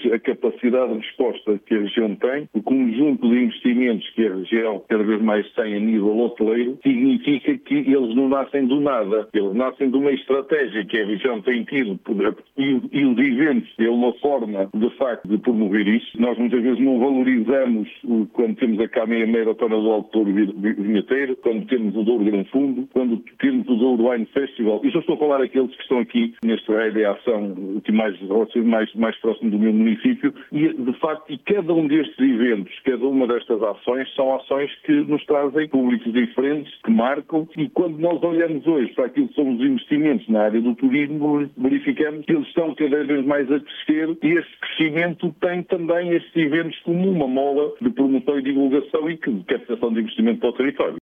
a capacidade de resposta que a região tem, o conjunto de investimentos que a região cada vez mais tem a nível hoteleiro, significa que eles não nascem do nada. Eles nascem de uma estratégia que a região tem tido e os eventos é uma forma, de facto, de promover isso. Nós muitas vezes não valorizamos quando temos a Caminha Maratona do Alto Douro Vinheteiro, quando temos o Douro Grande Fundo, quando temos o Douro Wine Festival. E só estou a falar aqueles que estão aqui neste raio de ação que mais próximo do meu município. E, de facto, cada um destes eventos, cada uma destas ações, são ações que nos trazem públicos diferentes, que marcam. E quando nós olhamos hoje para aquilo que são os investimentos na área do turismo, verificamos que eles estão cada vez mais a crescer e este crescimento tem também estes eventos como uma mola de promoção e divulgação e de captação de investimento para o território.